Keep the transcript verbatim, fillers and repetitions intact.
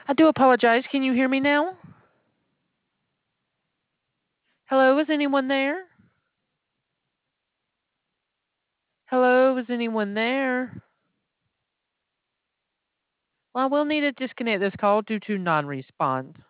I do apologize. Can you hear me now? Hello, is anyone there? Hello, is anyone there? Well, I will need to disconnect this call due to non-response.